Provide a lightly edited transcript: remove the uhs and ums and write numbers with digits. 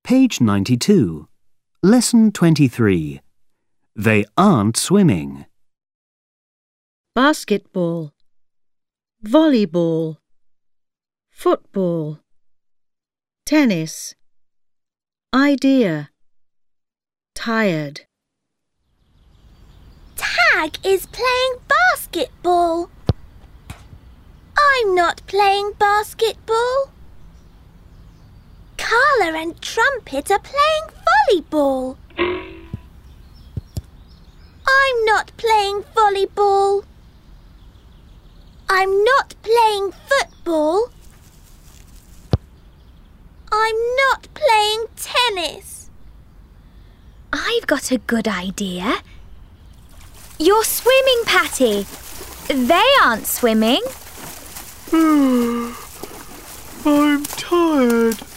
Page 92. Lesson 23. They aren't swimming. Basketball, volleyball, football, tennis, idea, tired. Tag is playing basketball. I'm not playing basketball. Carla and Trumpet are playing volleyball. I'm not playing volleyball. I'm not playing football. I'm not playing tennis. I've got a good idea. You're swimming, Patty. They aren't swimming. I'm tired.